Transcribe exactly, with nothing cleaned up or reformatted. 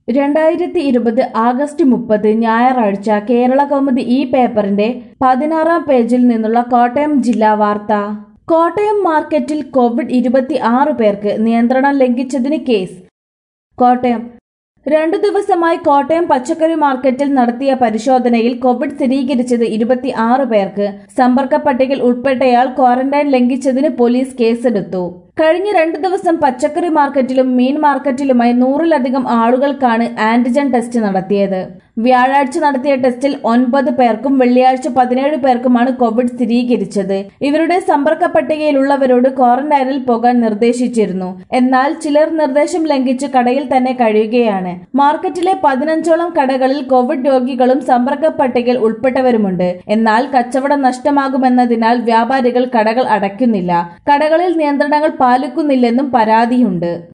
രണ്ടായിരത്തി ഇരുപത് ആഗസ്റ്റ് മുപ്പത് ഞായറാഴ്ച കേരളകൗമുദി ഈ പേപ്പറിന്റെ പതിനാറാം പേജിൽ നിന്നുള്ള കോട്ടയം ജില്ലാ വാർത്ത. കോട്ടയം മാർക്കറ്റിൽ കോവിഡ് ഇരുപത്തി ആറ് പേർക്ക് നിയന്ത്രണം ലംഘിച്ചതിന് കേസ്. കോട്ടയം രണ്ടു ദിവസമായി കോട്ടയം പച്ചക്കറി മാർക്കറ്റിൽ നടത്തിയ പരിശോധനയിൽ കോവിഡ് സ്ഥിരീകരിച്ചത് ഇരുപത്തി ആറ് പേർക്ക്. സമ്പർക്ക പട്ടികയിൽ ഉൾപ്പെട്ടയാൾ ക്വാറന്റൈൻ ലംഘിച്ചതിന് പോലീസ് കേസെടുത്തു. കഴിഞ്ഞ രണ്ടു ദിവസം പച്ചക്കറി മാർക്കറ്റിലും മീൻ മാർക്കറ്റിലുമായി നൂറിലധികം ആളുകൾക്കാണ് ആന്റിജൻ ടെസ്റ്റ് നടത്തിയത്. വ്യാഴാഴ്ച നടത്തിയ ടെസ്റ്റിൽ ഒൻപത് പേർക്കും വെള്ളിയാഴ്ച പതിനേഴ് പേർക്കുമാണ് കോവിഡ് സ്ഥിരീകരിച്ചത്. ഇവരുടെ സമ്പർക്ക പട്ടികയിലുള്ളവരോട് ക്വാറന്റൈനിൽ പോകാൻ നിർദ്ദേശിച്ചിരുന്നു. എന്നാൽ ചിലർ നിർദ്ദേശം ലംഘിച്ച് കടയിൽ തന്നെ കഴിയുകയാണ്. മാർക്കറ്റിലെ പതിനഞ്ചോളം കടകളിൽ കോവിഡ് രോഗികളും സമ്പർക്ക പട്ടികയിൽ ഉൾപ്പെട്ടവരുമുണ്ട്. എന്നാൽ കച്ചവടം നഷ്ടമാകുമെന്നതിനാൽ വ്യാപാരികൾ കടകൾ അടയ്ക്കുന്നില്ല. കടകളിൽ നിയന്ത്രണങ്ങൾ പാലിക്കുന്നില്ലെന്നും പരാതിയുണ്ട്.